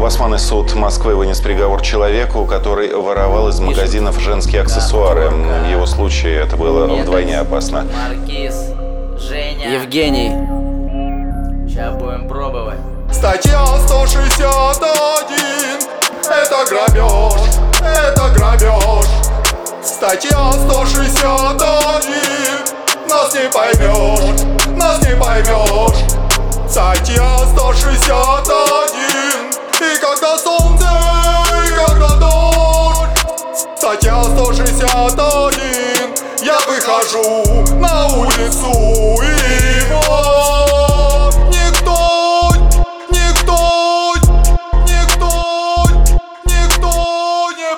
Православный суд Москвы вынес приговор человеку, который воровал из магазинов женские аксессуары. В его случае это было вдвойне опасно. Маркиз, Женя, Евгений. Сейчас будем пробовать. Статья 161. Это грабеж, это грабеж. Статья 161. Нас не поймешь, нас не поймешь. Статья 161. И когда солнце, и когда дождь. Статья 161. Я выхожу на улицу и вот никто не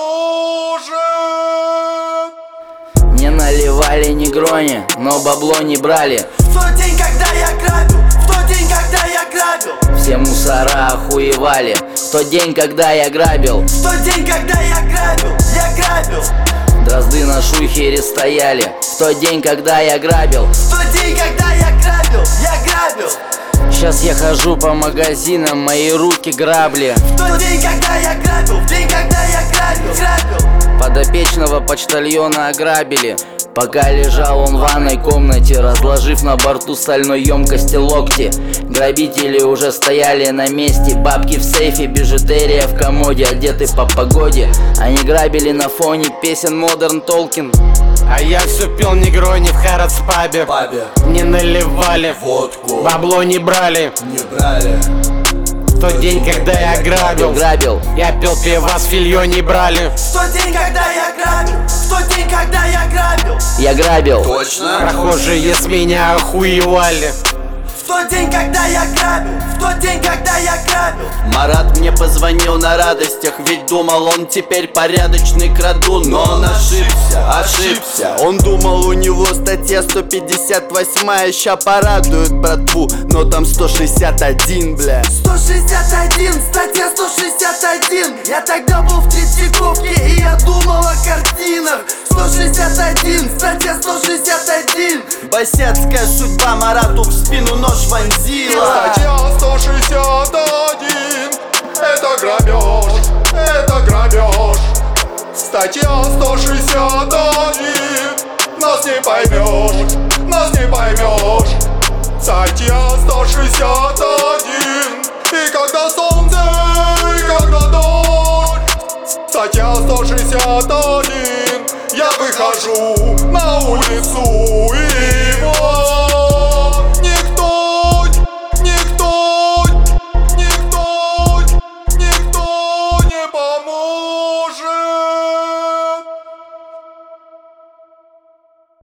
поможет. Не наливали негрони, но бабло не брали. В тот день, когда я грабил, в тот день, когда я грабил, Все мусора охуевали. В тот день, когда я грабил, в тот день, когда я грабил, я грабил. дрозды на шухере стояли. В тот день, когда я грабил, В тот день, когда я грабил, я грабил. Сейчас я хожу по магазинам, мои руки грабли. В тот день, когда я грабил, в день, когда я грабил. Подопечного почтальона ограбили. Пока лежал он в ванной комнате, разложив на борту стальной емкости локти. Грабители уже стояли на месте. Бабки в сейфе, бижутерия в комоде, одеты по погоде. Они грабили на фоне песен Modern Talking. А я все пил негрони в Харатс пабе. Не наливали Водку бабло не брали. не брали. В тот день, когда я грабил, я пил пиво с фильё не брали. В тот день, когда я грабил, в тот день, когда я грабил. Я грабил. Точно? Прохожие с меня охуевали. В тот день, когда я грабил, в тот день, когда я грабил. Марат мне позвонил на радостях, ведь думал он теперь порядочный крадун. Но он ошибся. Он думал, у него статья 158, ща порадует братву. Но там 161, бля. 161, статья 161. Я тогда был в Третьяковке и я думал о картинах. 161, статья 161. Басяцкая судьба Марату в спину нож вонзила. Статья 161. Это грабеж, это грабеж. Статья 161. Нас не поймешь, нас не поймешь. Статья 161. И когда солнце, и когда дождь. Статья 161. Я выхожу на улицу